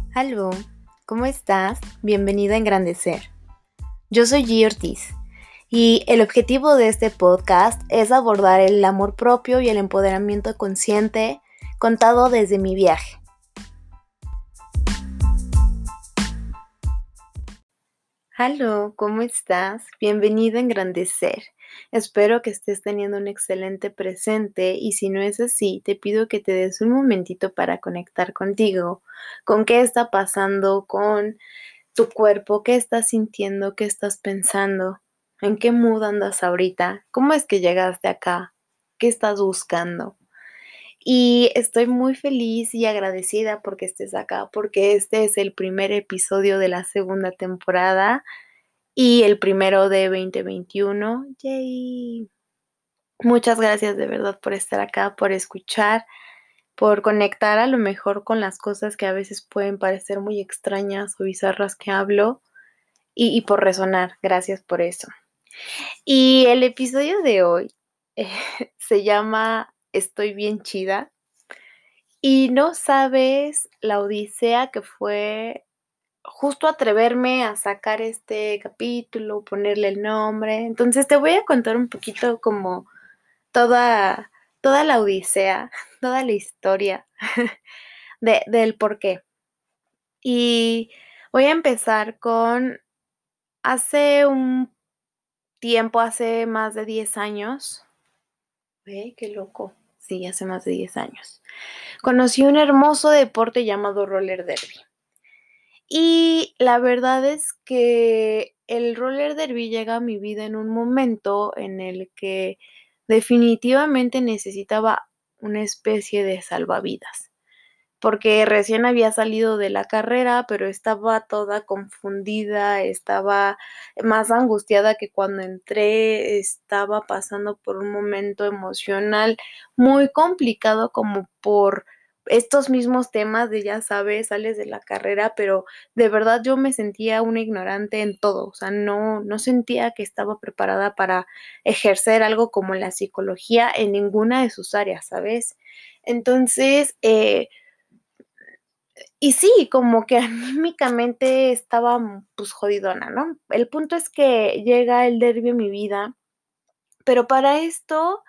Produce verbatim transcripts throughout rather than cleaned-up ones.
Aló, ¿cómo estás? Bienvenida a Engrandecer. Yo soy G. Ortiz y el objetivo de este podcast es abordar el amor propio y el empoderamiento consciente contado desde mi viaje. Aló, ¿cómo estás? Bienvenido a Engrandecer. Espero que estés teniendo un excelente presente y si no es así, te pido que te des un momentito para conectar contigo, con qué está pasando con tu cuerpo, qué estás sintiendo, qué estás pensando, en qué mood andas ahorita, cómo es que llegaste acá, qué estás buscando. Y estoy muy feliz y agradecida porque estés acá, porque este es el primer episodio de la segunda temporada y el primero de veinte veintiuno. ¡Yay! Muchas gracias de verdad por estar acá, por escuchar, por conectar a lo mejor con las cosas que a veces pueden parecer muy extrañas o bizarras que hablo. Y, y por resonar, gracias por eso. Y el episodio de hoy eh, se llama Estoy bien chida. Y no sabes la odisea que fue justo atreverme a sacar este capítulo, ponerle el nombre. Entonces te voy a contar un poquito como toda, toda la odisea, toda la historia de, del por qué. Y voy a empezar con hace un tiempo, hace más de diez años. Ve, qué loco. Sí, hace más de diez años. Conocí un hermoso deporte llamado roller derby. Y la verdad es que el roller derby llega a mi vida en un momento en el que definitivamente necesitaba una especie de salvavidas. Porque recién había salido de la carrera, pero estaba toda confundida, estaba más angustiada que cuando entré, estaba pasando por un momento emocional muy complicado como por estos mismos temas de, ya sabes, sales de la carrera, pero de verdad yo me sentía una ignorante en todo, o sea, no, no sentía que estaba preparada para ejercer algo como la psicología en ninguna de sus áreas, ¿sabes? Entonces, eh, y sí, como que anímicamente estaba, mm, pues, jodidona, ¿no? El punto es que llega el derbi a mi vida, pero para esto,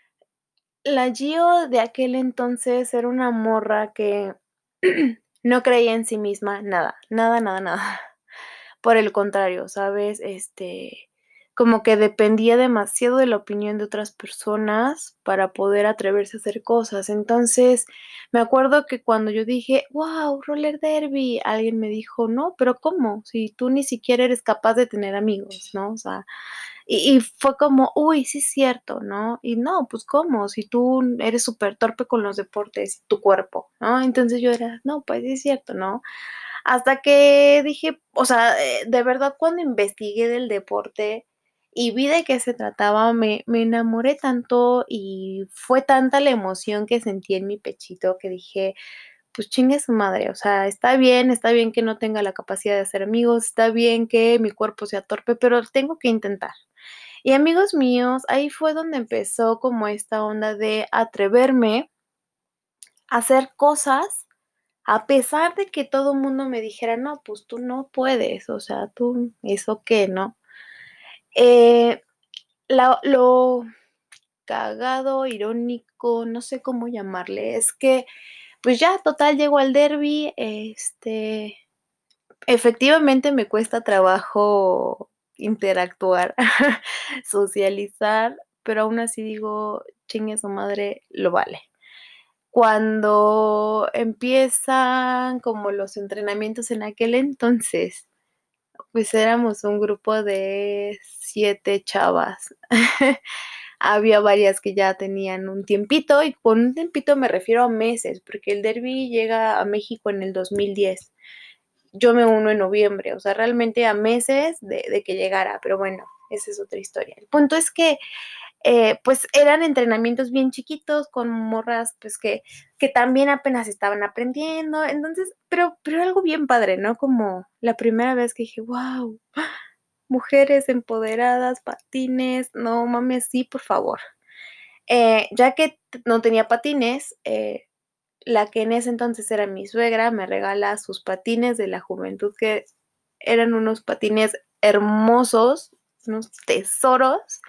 la Gio de aquel entonces era una morra que no creía en sí misma nada, nada, nada, nada. Por el contrario, ¿sabes? Este, como que dependía demasiado de la opinión de otras personas para poder atreverse a hacer cosas. Entonces, me acuerdo que cuando yo dije: "Guau, roller derby", alguien me dijo: "No, pero ¿cómo? Si tú ni siquiera eres capaz de tener amigos", ¿no? O sea, y y fue como: "Uy, sí es cierto", ¿no? Y no, pues, ¿cómo? Si tú eres súper torpe con los deportes, tu cuerpo, ¿no? Entonces yo era: "No, pues sí es cierto", ¿no? Hasta que dije, o sea, eh, de verdad, cuando investigué del deporte y vi de qué se trataba, me me enamoré tanto y fue tanta la emoción que sentí en mi pechito que dije: "Pues chingue su madre", o sea, está bien, está bien que no tenga la capacidad de hacer amigos, está bien que mi cuerpo sea torpe, pero tengo que intentar. Y amigos míos, ahí fue donde empezó como esta onda de atreverme a hacer cosas a pesar de que todo mundo me dijera: "No, pues tú no puedes, o sea, tú, ¿eso qué?", ¿no? Eh, la lo cagado, irónico, no sé cómo llamarle, es que, pues ya, total, llego al derbi, este, efectivamente me cuesta trabajo interactuar, socializar, pero aún así digo: "Chingue su madre, lo vale". Cuando empiezan como los entrenamientos en aquel entonces, pues éramos un grupo de siete chavas. Había varias que ya tenían un tiempito, y con un tiempito me refiero a meses, porque el derbi llega a México en el dos mil diez. Yo me uno en noviembre, o sea, realmente a meses de de que llegara, pero bueno, esa es otra historia. El punto es que eh, pues eran entrenamientos bien chiquitos con morras, pues que que también apenas estaban aprendiendo, entonces, pero pero algo bien padre, ¿no? Como la primera vez que dije: "Guau, mujeres empoderadas, patines, no mames, sí, por favor". Eh, ya que t no tenía patines, eh, la que en ese entonces era mi suegra me regala sus patines de la juventud, que eran unos patines hermosos, unos tesoros.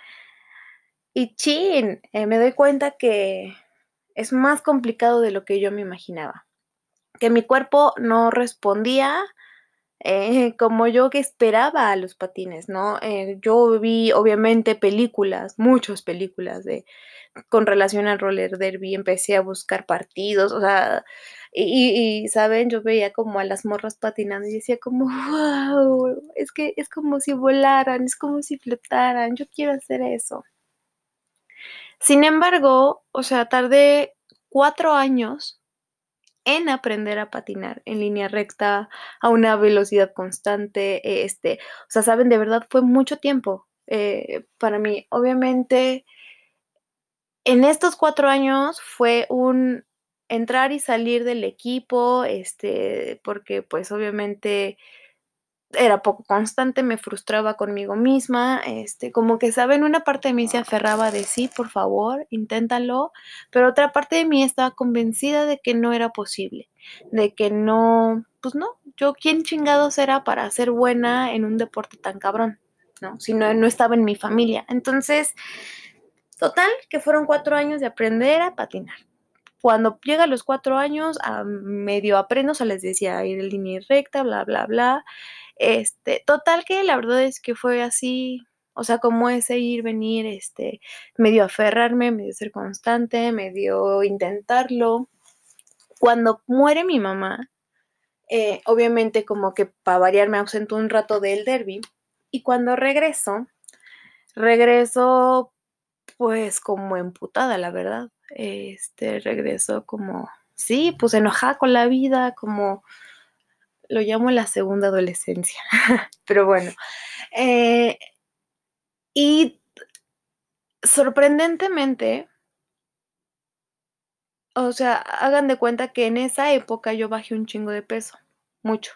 Y chin, eh, me doy cuenta que es más complicado de lo que yo me imaginaba, que mi cuerpo no respondía, eh, como yo que esperaba a los patines, ¿no? Eh, yo vi, obviamente, películas, muchas películas de con relación al roller derby, empecé a buscar partidos, o sea, y y, ¿saben? Yo veía como a las morras patinando y decía como: "Guau, es que es como si volaran, es como si flotaran, yo quiero hacer eso". Sin embargo, o sea, tardé cuatro años en aprender a patinar en línea recta, a una velocidad constante, este, o sea, ¿saben? De verdad fue mucho tiempo, eh, para mí. Obviamente en estos cuatro años fue un entrar y salir del equipo, este, porque, pues, obviamente era poco constante, me frustraba conmigo misma, este, como que, ¿saben? Una parte de mí se aferraba de: "Sí, por favor, inténtalo", pero otra parte de mí estaba convencida de que no era posible, de que no, pues no, yo quién chingados era para ser buena en un deporte tan cabrón, ¿no? Si no no estaba en mi familia. Entonces, total, que fueron cuatro años de aprender a patinar. Cuando llega a los cuatro años, ah, medio aprendo, o sea, les decía, a ir en línea recta, bla, bla, bla. Este, total que la verdad es que fue así, o sea, como ese ir, venir, este, medio aferrarme, medio ser constante, medio intentarlo. Cuando muere mi mamá, eh, obviamente, como que para variar me ausento un rato del derby, y cuando regreso, regreso, pues, como emputada, la verdad. Este, regreso como, sí, pues, enojada con la vida, como lo llamo la segunda adolescencia, pero bueno, eh, y sorprendentemente o sea, hagan de cuenta que en esa época yo bajé un chingo de peso, mucho.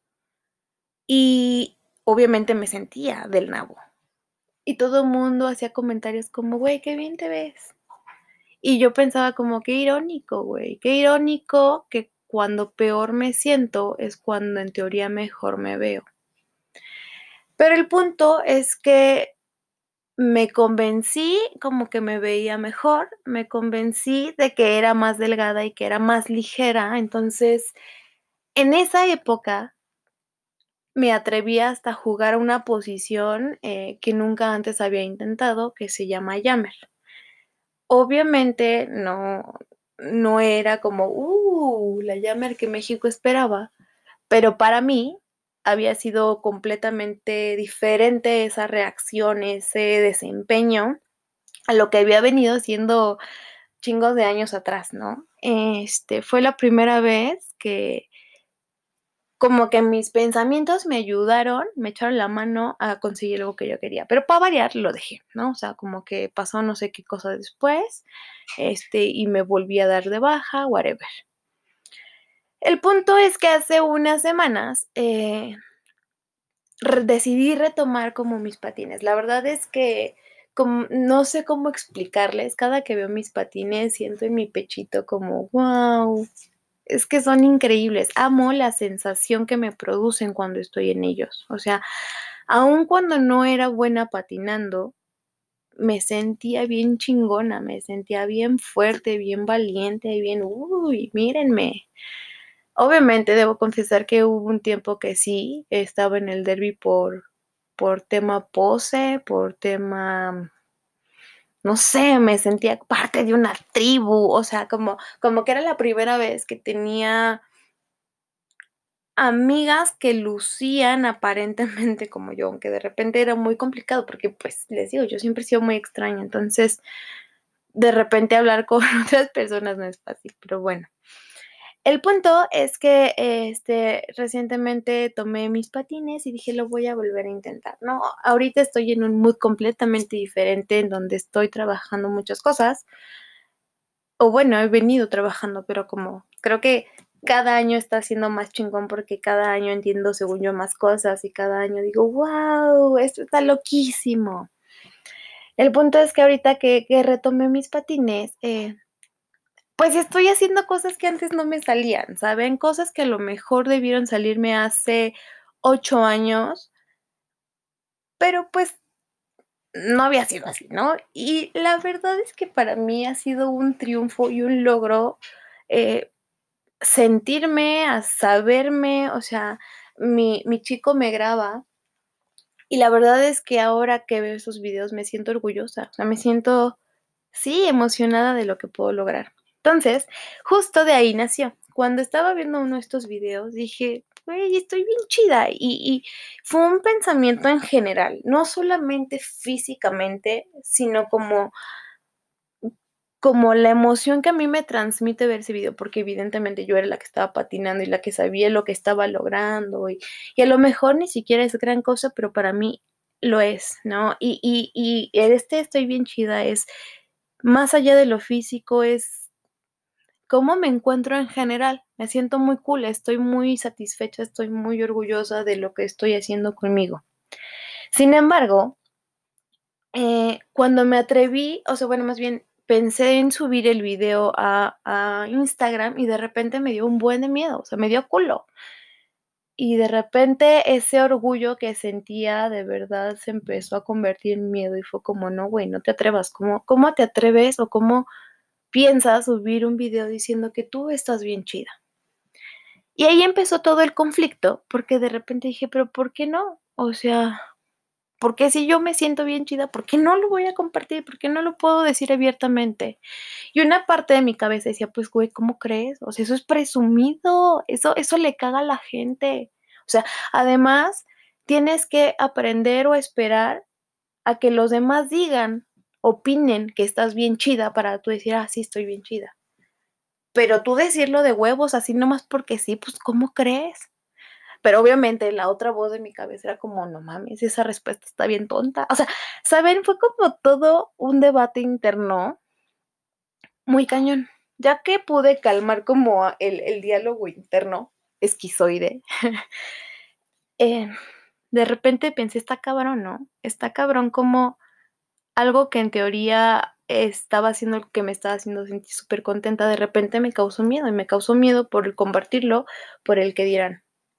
Y obviamente me sentía del nabo. Y todo mundo hacía comentarios como: "Güey, qué bien te ves". Y yo pensaba como: "Qué irónico, güey, qué irónico que cuando peor me siento es cuando en teoría mejor me veo". Pero el punto es que me convencí como que me veía mejor, me convencí de que era más delgada y que era más ligera. Entonces, en esa época me atreví hasta jugar a una posición, eh, que nunca antes había intentado, que se llama Jammer. Obviamente, no no era como, uh, la Jammer que México esperaba, pero para mí había sido completamente diferente esa reacción, ese desempeño a lo que había venido siendo chingos de años atrás, ¿no? Este, fue la primera vez que como que mis pensamientos me ayudaron, me echaron la mano a conseguir algo que yo quería, pero para variar lo dejé, ¿no? O sea, como que pasó no sé qué cosa después, este, y me volví a dar de baja, whatever. El punto es que hace unas semanas, eh, re decidí retomar como mis patines. La verdad es que com no sé cómo explicarles, cada que veo mis patines siento en mi pechito como, guau, es que son increíbles. Amo la sensación que me producen cuando estoy en ellos. O sea, aun cuando no era buena patinando, me sentía bien chingona, me sentía bien fuerte, bien valiente, bien, uy, mírenme. Obviamente, debo confesar que hubo un tiempo que sí estaba en el derby por por tema pose, por tema, no sé, me sentía parte de una tribu, o sea, como como que era la primera vez que tenía amigas que lucían aparentemente como yo, aunque de repente era muy complicado porque, pues, les digo, yo siempre he sido muy extraña, entonces, de repente hablar con otras personas no es fácil, pero bueno. El punto es que, este, recientemente tomé mis patines y dije: "Lo voy a volver a intentar", ¿no? Ahorita estoy en un mood completamente diferente, en donde estoy trabajando muchas cosas. O bueno, he venido trabajando, pero como creo que cada año está siendo más chingón, porque cada año entiendo, según yo, más cosas, y cada año digo: "Guau, esto está loquísimo". El punto es que ahorita que que retomé mis patines, eh pues estoy haciendo cosas que antes no me salían, ¿saben? Cosas que a lo mejor debieron salirme hace ocho años, pero pues no había sido así, ¿no? Y la verdad es que para mí ha sido un triunfo y un logro, eh, sentirme, a saberme, o sea, mi mi chico me graba y la verdad es que ahora que veo esos videos me siento orgullosa, o sea, me siento, sí, emocionada de lo que puedo lograr. Entonces, justo de ahí nació. Cuando estaba viendo uno de estos videos, dije: "Güey, estoy bien chida", y y fue un pensamiento en general, no solamente físicamente, sino como como la emoción que a mí me transmite ver ese video, porque evidentemente yo era la que estaba patinando y la que sabía lo que estaba logrando, y y a lo mejor ni siquiera es gran cosa, pero para mí lo es, ¿no? Y y y el este estoy bien chida es más allá de lo físico, es cómo me encuentro en general. Me siento muy cool, estoy muy satisfecha, estoy muy orgullosa de lo que estoy haciendo conmigo. Sin embargo, eh, cuando me atreví, o sea, bueno, más bien pensé en subir el video a a Instagram y de repente me dio un buen de miedo, o sea, me dio culo. Y de repente ese orgullo que sentía de verdad se empezó a convertir en miedo y fue como: "No, güey, no te atrevas, ¿cómo cómo te atreves o cómo piensas subir un video diciendo que tú estás bien chida?". Y ahí empezó todo el conflicto, porque de repente dije: "Pero, ¿por qué no?". O sea, ¿por qué si yo me siento bien chida, por qué no lo voy a compartir? ¿Por qué no lo puedo decir abiertamente? Y una parte de mi cabeza decía: "Pues, güey, ¿cómo crees? O sea, eso es presumido, eso eso le caga a la gente". O sea, además, tienes que aprender o esperar a que los demás digan, opinen que estás bien chida para tú decir: "Ah, sí, estoy bien chida". Pero tú decirlo de huevos, así nomás porque sí, pues, ¿cómo crees? Pero obviamente la otra voz de mi cabeza era como: "No mames, esa respuesta está bien tonta". O sea, ¿saben? Fue como todo un debate interno muy cañón. Ya que pude calmar como a el el diálogo interno esquizoide, eh, de repente pensé: "Está cabrón, ¿no? Está cabrón como algo que en teoría estaba haciendo lo que me estaba haciendo sentir supercontenta, de repente me causó miedo, y me causó miedo por el compartirlo, por el qué dirán".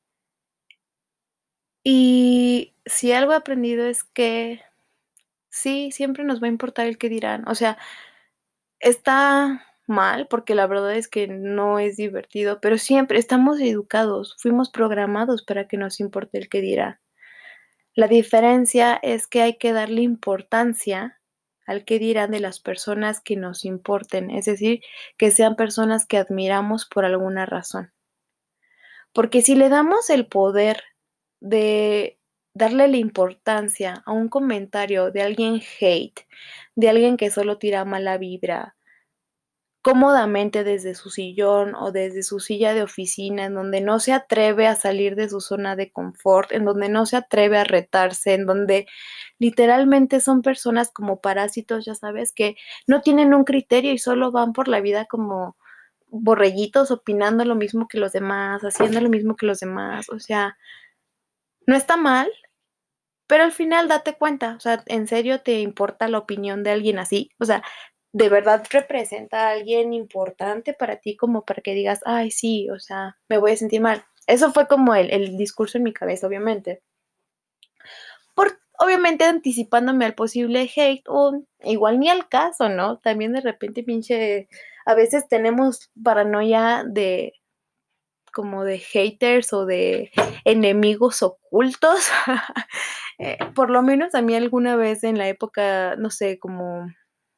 Y si algo he aprendido es que sí, siempre nos va a importar el qué dirán. O sea, está mal, porque la verdad es que no es divertido, pero siempre estamos educados, fuimos programados para que nos importe el qué dirán. La diferencia es que hay que darle importancia al qué dirán de las personas que nos importen, es decir, que sean personas que admiramos por alguna razón. Porque si le damos el poder de darle la importancia a un comentario de alguien hate, de alguien que solo tira mala vibra, cómodamente desde su sillón o desde su silla de oficina, en donde no se atreve a salir de su zona de confort, en donde no se atreve a retarse, en donde literalmente son personas como parásitos, ya sabes, que no tienen un criterio y solo van por la vida como borreguitos, opinando lo mismo que los demás, haciendo lo mismo que los demás, o sea, no está mal, pero al final date cuenta, o sea, ¿en serio te importa la opinión de alguien así? O sea, ¿de verdad representa a alguien importante para ti como para que digas: "Ay, sí, o sea, me voy a sentir mal"? Eso fue como el el discurso en mi cabeza, obviamente. Por obviamente anticipándome al posible hate o igual ni al caso, ¿no? También de repente pinche a veces tenemos paranoia de como de haters o de enemigos ocultos. Eh, por lo menos a mí alguna vez en la época, no sé, como,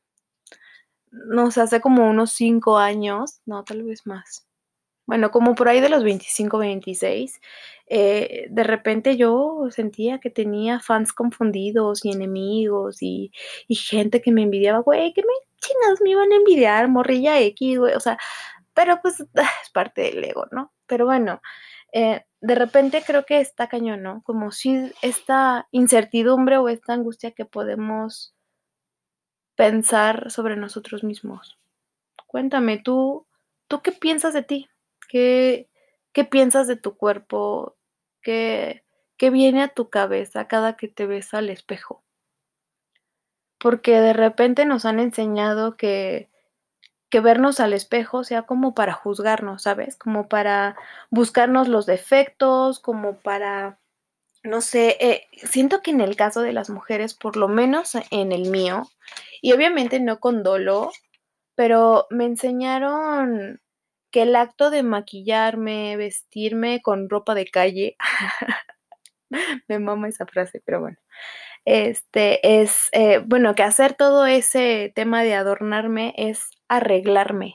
no sé, hace como unos cinco años, no, tal vez más. Bueno, como por ahí de los veinticinco, veintiséis, eh, de repente yo sentía que tenía fans confundidos y enemigos y y gente que me envidiaba, güey, ¿qué me chingados me iban a envidiar? Morrilla equis, güey, o sea, pero pues, es parte del ego, ¿no? Pero bueno, eh, de repente creo que está cañón, ¿no? Como si esta incertidumbre o esta angustia que podemos pensar sobre nosotros mismos. Cuéntame, ¿tú tú qué piensas de ti? ¿Qué qué piensas de tu cuerpo? ¿Qué qué viene a tu cabeza cada que te ves al espejo? Porque de repente nos han enseñado que que vernos al espejo sea como para juzgarnos, ¿sabes? Como para buscarnos los defectos, como para, no sé, eh, siento que en el caso de las mujeres, por lo menos en el mío, y obviamente no con dolo, pero me enseñaron que el acto de maquillarme, vestirme con ropa de calle, me mama esa frase, pero bueno, este, es, eh, bueno, que hacer todo ese tema de adornarme es arreglarme.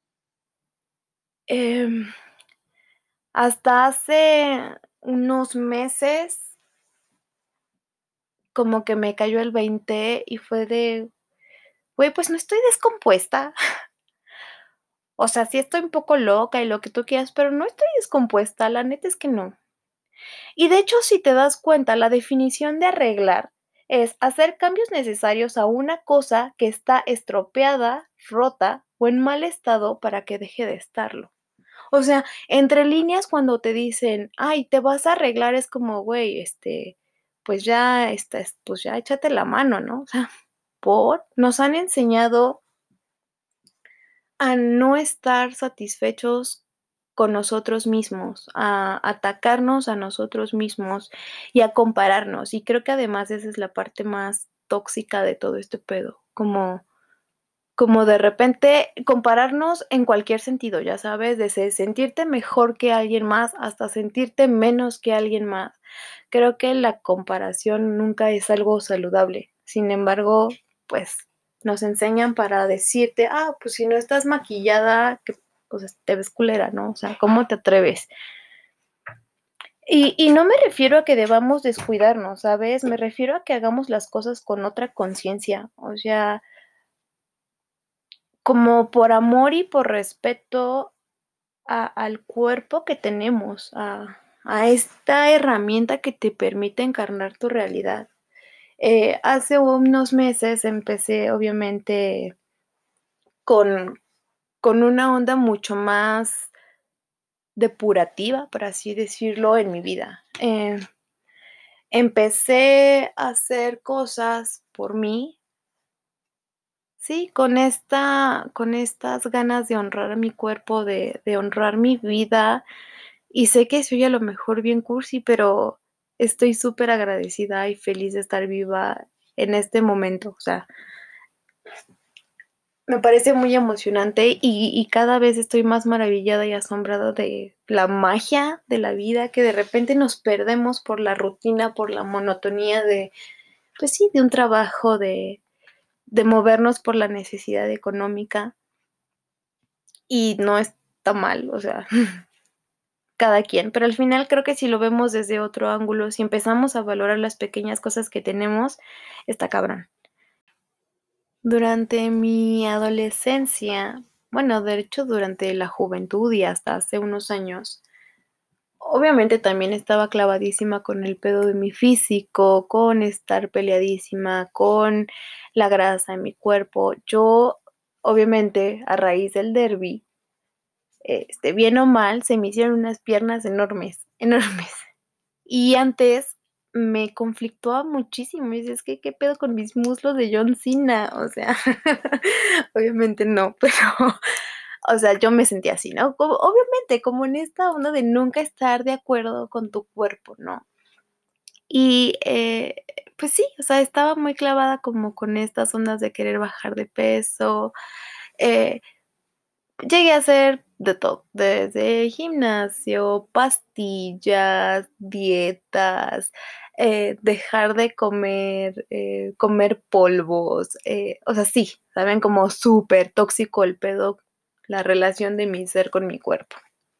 Em, hasta hace unos meses, como que me cayó el veinte y fue de, güey, pues no estoy descompuesta. O sea, sí estoy un poco loca y lo que tú quieras, pero no estoy descompuesta, la neta es que no. Y de hecho, si te das cuenta, la definición de arreglar es hacer cambios necesarios a una cosa que está estropeada, rota o en mal estado para que deje de estarlo. O sea, entre líneas cuando te dicen: "Ay, te vas a arreglar", es como, güey, este, pues ya, estás, pues ya échate la mano, ¿no? O sea, ¿por? Nos han enseñado a no estar satisfechos con nosotros mismos, a atacarnos a nosotros mismos y a compararnos. Y creo que además esa es la parte más tóxica de todo este pedo, como como de repente compararnos en cualquier sentido, ya sabes, desde sentirte mejor que alguien más hasta sentirte menos que alguien más. Creo que la comparación nunca es algo saludable. Sin embargo, pues nos enseñan para decirte, ah, pues si no estás maquillada, que pues te ves culera, ¿no? O sea, ¿cómo te atreves? Y, y no me refiero a que debamos descuidarnos, ¿sabes? Me refiero a que hagamos las cosas con otra conciencia. O sea, como por amor y por respeto a al cuerpo que tenemos, a a esta herramienta que te permite encarnar tu realidad. Eh, hace unos meses empecé, obviamente, con con una onda mucho más depurativa, por así decirlo, en mi vida. Eh, empecé a hacer cosas por mí, sí, con esta con estas ganas de honrar a mi cuerpo, de de honrar mi vida. Y sé que soy a lo mejor bien cursi, pero estoy súper agradecida y feliz de estar viva en este momento. O sea, me parece muy emocionante y y cada vez estoy más maravillada y asombrada de la magia de la vida, que de repente nos perdemos por la rutina, por la monotonía de, pues sí, de un trabajo, de de movernos por la necesidad económica, y no está mal, o sea, cada quien, pero al final creo que si lo vemos desde otro ángulo, si empezamos a valorar las pequeñas cosas que tenemos, está cabrón. Durante mi adolescencia, bueno, de hecho, durante la juventud y hasta hace unos años, obviamente también estaba clavadísima con el pedo de mi físico, con estar peleadísima, con la grasa en mi cuerpo. Yo, obviamente, a raíz del derbi, este, bien o mal, se me hicieron unas piernas enormes, enormes. Y antes me conflictuaba muchísimo, y decía: "Es que, ¿qué pedo con mis muslos de John Cena?". O sea, obviamente no, pero, o sea, yo me sentía así, ¿no? Como obviamente, como en esta onda de nunca estar de acuerdo con tu cuerpo, ¿no? Y, eh, pues sí, o sea, estaba muy clavada como con estas ondas de querer bajar de peso, eh, llegué a hacer de todo, desde gimnasio, pastillas, dietas, eh, dejar de comer, eh, comer polvos, eh, o sea, sí, ¿saben? Como súper tóxico el pedo, la relación de mi ser con mi cuerpo.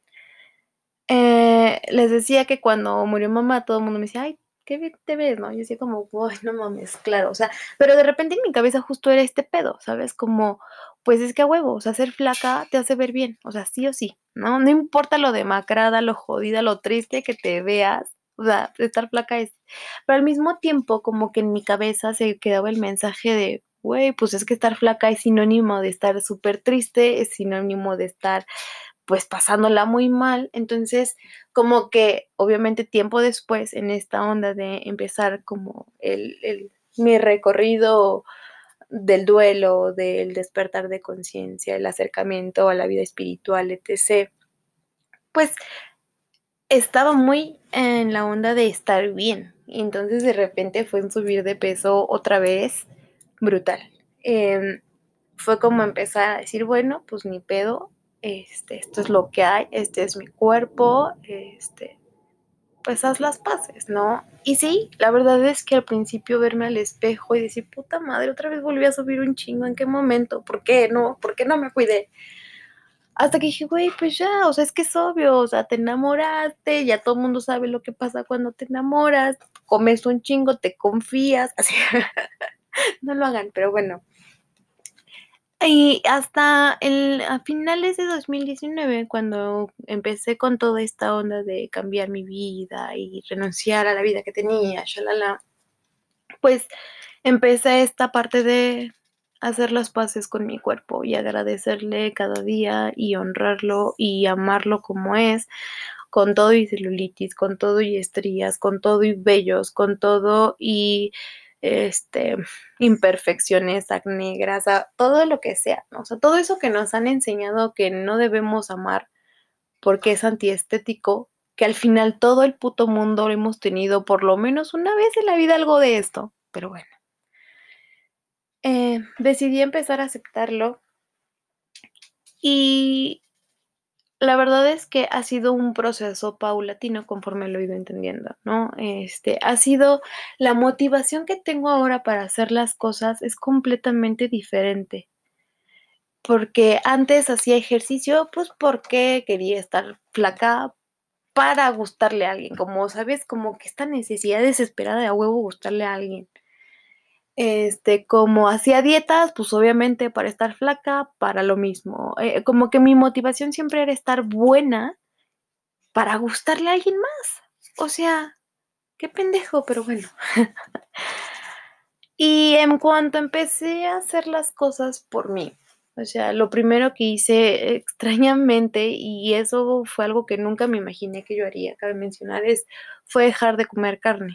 Eh, les decía que cuando murió mamá, todo el mundo me decía: "Ay, qué bien te ves", ¿no? Yo decía como: "Ay, no mames", claro, o sea, pero de repente en mi cabeza justo era este pedo, ¿sabes? Como, pues es que a huevo, o sea, ser flaca te hace ver bien, o sea, sí o sí, ¿no? No importa lo demacrada, lo jodida, lo triste que te veas, o sea, estar flaca es, pero al mismo tiempo como que en mi cabeza se quedaba el mensaje de: "Güey, pues es que estar flaca es sinónimo de estar súper triste, es sinónimo de estar pues pasándola muy mal". Entonces, como que obviamente tiempo después, en esta onda de empezar como el el mi recorrido del duelo, del despertar de conciencia, el acercamiento a la vida espiritual, etcétera, pues estaba muy en la onda de estar bien. Y entonces de repente fue un subir de peso otra vez brutal. Em, fue como empezar a decir, bueno, pues ni pedo, este, esto es lo que hay, este es mi cuerpo, este, pues haz las paces, ¿no? Y sí, la verdad es que al principio verme al espejo y decir, puta madre, otra vez volví a subir un chingo, ¿en qué momento? ¿Por qué no? ¿Por qué no me cuidé? Hasta que dije, güey, pues ya, o sea, es que es obvio, o sea, te enamoraste, ya todo el mundo sabe lo que pasa cuando te enamoras, comes un chingo, te confías, así, no lo hagan, pero bueno. Y hasta el, a finales de dos mil diecinueve, cuando empecé con toda esta onda de cambiar mi vida y renunciar a la vida que tenía, shalala, pues empecé esta parte de hacer las paces con mi cuerpo y agradecerle cada día y honrarlo y amarlo como es, con todo y celulitis, con todo y estrías, con todo y vellos, con todo y este imperfecciones, acné, grasa, todo lo que sea, ¿no? O sea, todo eso que nos han enseñado que no debemos amar porque es antiestético, que al final todo el puto mundo lo hemos tenido por lo menos una vez en la vida algo de esto, pero bueno. Eh, decidí empezar a aceptarlo y la verdad es que ha sido un proceso paulatino conforme lo he ido entendiendo, ¿no? Este, ha sido la motivación que tengo ahora para hacer las cosas es completamente diferente. Porque antes hacía ejercicio, pues porque quería estar flaca para gustarle a alguien, como, ¿sabes? Como que esta necesidad desesperada de a huevo gustarle a alguien. Este, como hacía dietas, pues obviamente para estar flaca, para lo mismo. Eh, como que mi motivación siempre era estar buena para gustarle a alguien más. O sea, qué pendejo, pero bueno. Y en cuanto empecé a hacer las cosas por mí, o sea, lo primero que hice extrañamente, y eso fue algo que nunca me imaginé que yo haría, cabe mencionar, es fue dejar de comer carne.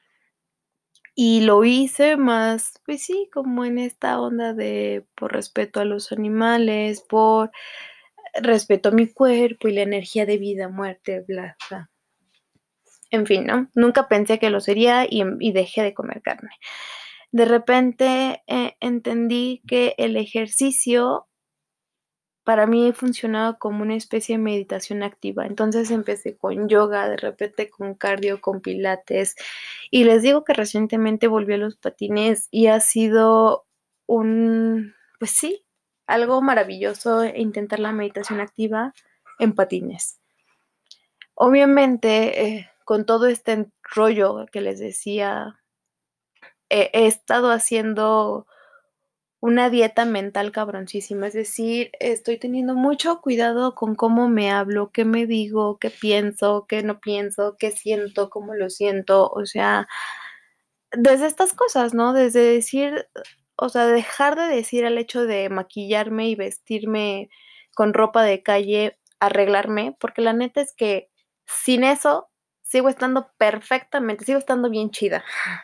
Y lo hice más, pues sí, como en esta onda de por respeto a los animales, por respeto a mi cuerpo y la energía de vida, muerte, bla, bla. En fin, ¿no? Nunca pensé que lo sería y, y dejé de comer carne. De repente eh, entendí que el ejercicio para mí funcionaba como una especie de meditación activa. Entonces empecé con yoga, de repente con cardio, con pilates. Y les digo que recientemente volví a los patines y ha sido un, pues sí, algo maravilloso intentar la meditación activa en patines. Obviamente, eh, con todo este rollo que les decía, eh, he estado haciendo una dieta mental cabroncísima, es decir, estoy teniendo mucho cuidado con cómo me hablo, qué me digo, qué pienso, qué no pienso, qué siento, cómo lo siento, o sea, desde estas cosas, ¿no? Desde decir, o sea, dejar de decir el hecho de maquillarme y vestirme con ropa de calle, arreglarme, porque la neta es que sin eso sigo estando perfectamente, sigo estando bien chida.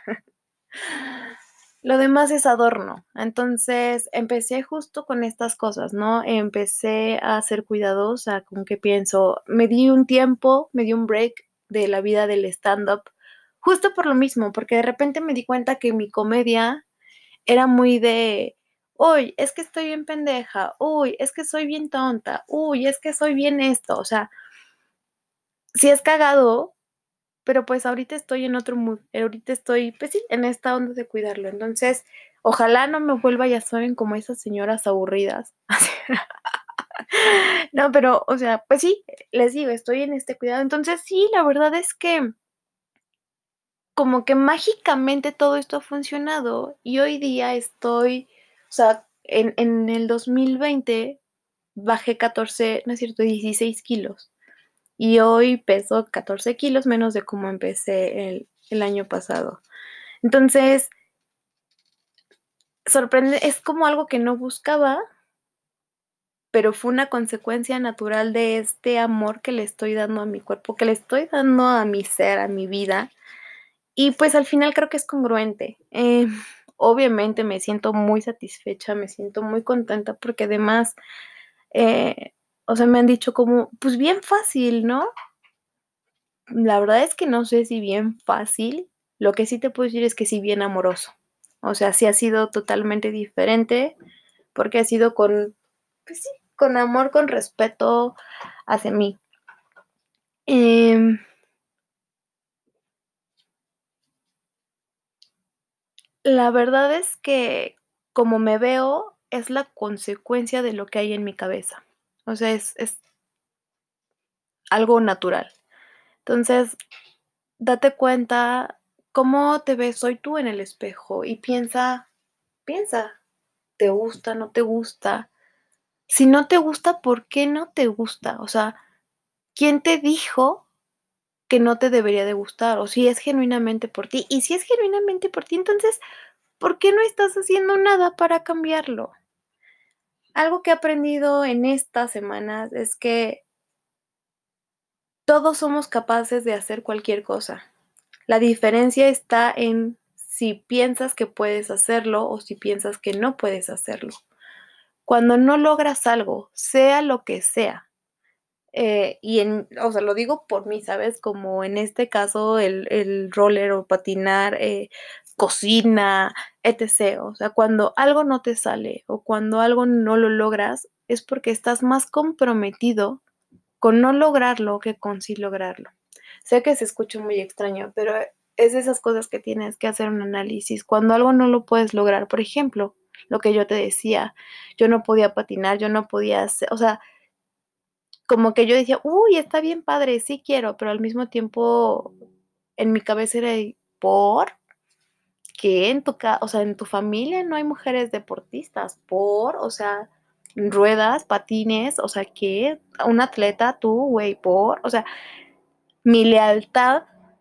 Lo demás es adorno. Entonces, empecé justo con estas cosas, ¿no? Empecé a ser cuidadosa con qué pienso. Me di un tiempo, me di un break de la vida del stand-up, justo por lo mismo, porque de repente me di cuenta que mi comedia era muy de, uy, es que estoy bien pendeja, uy, es que soy bien tonta, uy, es que soy bien esto. O sea, si es cagado, pero pues ahorita estoy en otro mood, ahorita estoy, pues sí, en esta onda de cuidarlo. Entonces, ojalá no me vuelva, ya saben, como esas señoras aburridas. No, pero, o sea, pues sí, les digo, estoy en este cuidado. Entonces, sí, la verdad es que como que mágicamente todo esto ha funcionado y hoy día estoy, o sea, en, en el dos mil veinte bajé catorce, no es cierto, dieciséis kilos. Y hoy peso catorce kilos menos de como empecé el, el año pasado. Entonces, sorprende, es como algo que no buscaba, pero fue una consecuencia natural de este amor que le estoy dando a mi cuerpo, que le estoy dando a mi ser, a mi vida. Y pues al final creo que es congruente. Eh, obviamente me siento muy satisfecha, me siento muy contenta porque además, eh, o sea, me han dicho como, pues bien fácil, ¿no? La verdad es que no sé si bien fácil, lo que sí te puedo decir es que sí bien amoroso. O sea, sí ha sido totalmente diferente porque ha sido con, pues sí, con amor, con respeto hacia mí. Em, la verdad es que como me veo es la consecuencia de lo que hay en mi cabeza. O sea, es es algo natural. Entonces, date cuenta cómo te ves hoy tú en el espejo y piensa piensa, ¿te gusta, no te gusta? Si no te gusta, ¿por qué no te gusta? O sea, ¿quién te dijo que no te debería de gustar? O si es genuinamente por ti. Y si es genuinamente por ti, entonces, ¿por qué no estás haciendo nada para cambiarlo? Algo que he aprendido en estas semanas es que todos somos capaces de hacer cualquier cosa. La diferencia está en si piensas que puedes hacerlo o si piensas que no puedes hacerlo. Cuando no logras algo, sea lo que sea, eh, y en o sea, lo digo por mí, ¿sabes? Como en este caso el el roller o patinar, eh, cocina, etcétera. O sea, cuando algo no te sale o cuando algo no lo logras, es porque estás más comprometido con no lograrlo que con sí lograrlo. Sé que se escucha muy extraño, pero es de esas cosas que tienes que hacer un análisis. Cuando algo no lo puedes lograr, por ejemplo, lo que yo te decía, yo no podía patinar, yo no podía hacer, o sea, como que yo decía: "Uy, está bien padre, sí quiero", pero al mismo tiempo en mi cabeza era de: "¿Por qué en tu ca o sea, en tu familia no hay mujeres deportistas? ¿Por? O sea, ruedas, patines, o sea, ¿qué? Un atleta tú, güey, ¿por?". O sea, mi lealtad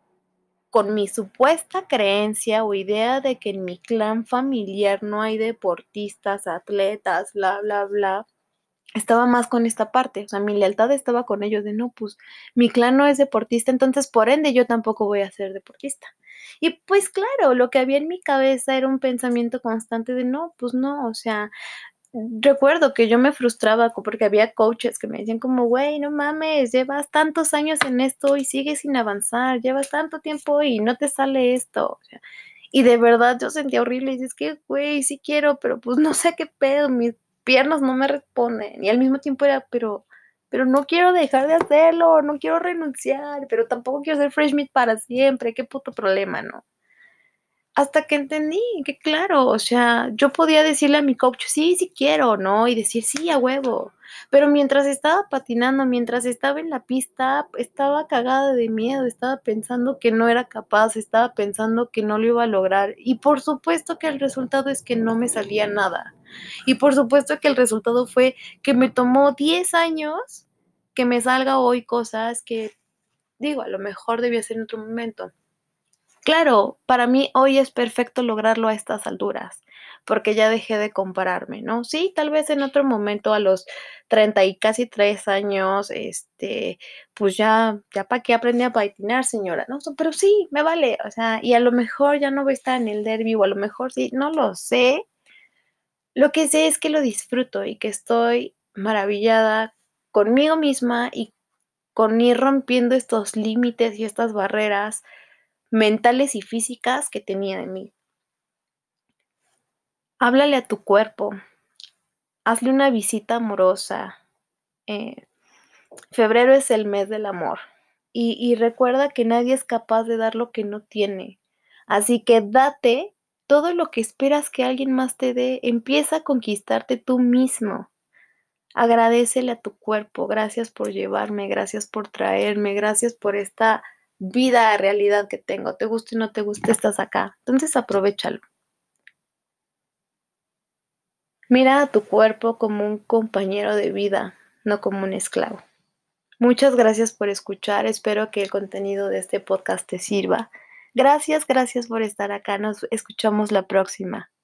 con mi supuesta creencia o idea de que en mi clan familiar no hay deportistas, atletas, bla, bla, bla, estaba más con esta parte, o sea, mi lealtad estaba con ellos de no, pues, mi clan no es deportista, entonces, por ende, yo tampoco voy a ser deportista. Y, pues, claro, lo que había en mi cabeza era un pensamiento constante de no, pues no, o sea, recuerdo que yo me frustraba co porque había coaches que me decían como: "Güey, no mames, llevas tantos años en esto y sigues sin avanzar, llevas tanto tiempo y no te sale esto", o sea, y de verdad yo sentía horrible, y es que: "Güey, sí quiero, pero, pues, no sé qué pedo, mis piernas no me responden", y al mismo tiempo era: "Pero pero no quiero dejar de hacerlo, no quiero renunciar, pero tampoco quiero ser fresh meat para siempre, qué puto problema", ¿no? Hasta que entendí que claro, o sea, yo podía decirle a mi coach: "Sí, sí quiero", ¿no? Y decir: "Sí, a huevo". Pero mientras estaba patinando, mientras estaba en la pista, estaba cagada de miedo, estaba pensando que no era capaz, estaba pensando que no lo iba a lograr. Y por supuesto que el resultado es que no me salía nada. Y por supuesto que el resultado fue que me tomó diez años que me salga hoy cosas que, digo, a lo mejor debía ser en otro momento. Claro, para mí hoy es perfecto lograrlo a estas alturas, porque ya dejé de compararme, ¿no? Sí, tal vez en otro momento a los treinta y casi tres años, este, pues ya ya para qué aprendí a patinar, señora, ¿no? So, pero sí, me vale, o sea, y a lo mejor ya no voy a estar en el derbi, o a lo mejor sí, no lo sé. Lo que sé es que lo disfruto y que estoy maravillada conmigo misma y con ir rompiendo estos límites y estas barreras mentales y físicas que tenía de mí. Háblale a tu cuerpo, hazle una visita amorosa. Eh, febrero es el mes del amor y y recuerda que nadie es capaz de dar lo que no tiene. Así que date todo lo que esperas que alguien más te dé. Empieza a conquistarte tú mismo. Agradécele a tu cuerpo. Gracias por llevarme, gracias por traerme, gracias por esta vida, realidad que tengo. Te guste o no te guste, estás acá. Entonces aprovéchalo. Mira a tu cuerpo como un compañero de vida, no como un esclavo. Muchas gracias por escuchar, espero que el contenido de este podcast te sirva. Gracias, gracias por estar acá, nos escuchamos la próxima.